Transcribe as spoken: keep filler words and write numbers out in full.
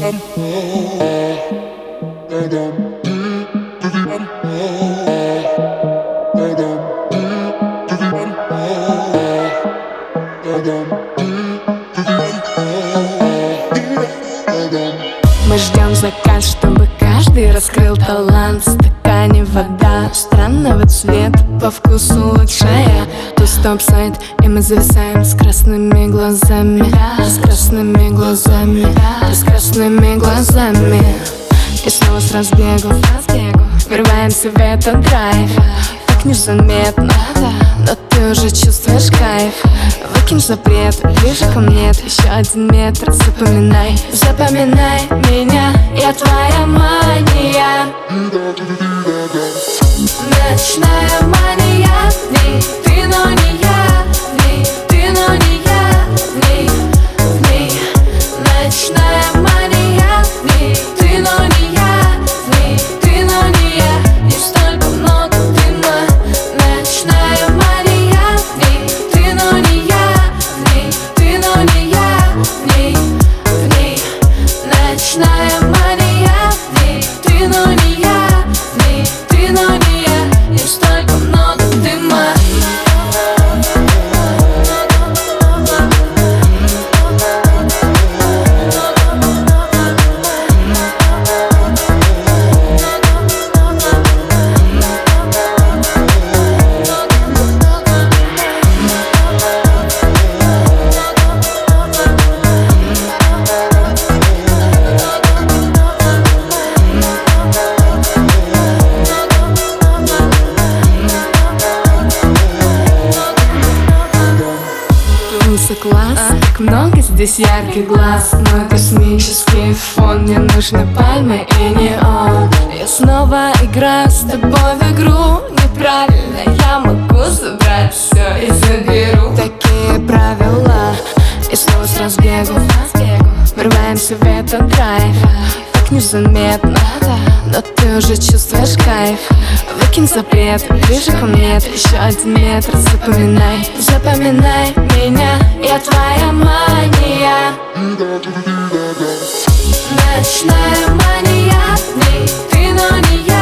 Мы ждем закат, чтобы каждый раскрыл талант. В стакане вода странного цвета, по вкусу лучшая. То стоп-сайт, и мы зависаем с красными глазами. С красными глазами, с красными глазами. И снова с разбегу врываемся в этот драйв. Так незаметно, но ты уже чувствуешь кайф. Выкинь запрет, ближе ко мне, еще один метр. Запоминай, запоминай меня, я твоя мания. Ночная мания, в ней ты, но не я. В ней ты, но не я. В ней, в ней ночная мания, в ней ты, но не я. В ней ты, но не я. Не столько много дыма. Ночная мания, в ней ты, но не я. В ней ты, но не я. В ней, в ней ночная мания, в ней ты, но не я. В ней ты, но не я. Не столько много дыма. Класс, так много здесь ярких глаз. Мой космический фон, мне нужны пальмы и неон. Я снова играю с тобой в игру. Неправильно, я могу забрать все и заберу. Такие правила, и снова с разбегу врываемся в этот драйв. Так незаметно, но ты уже чувствуешь кайф. Выкинь запрет, ближе ко мне, еще один метр. Запоминай, запоминай меня, я твоя мания. Ночная мания, в ней ты, но не я.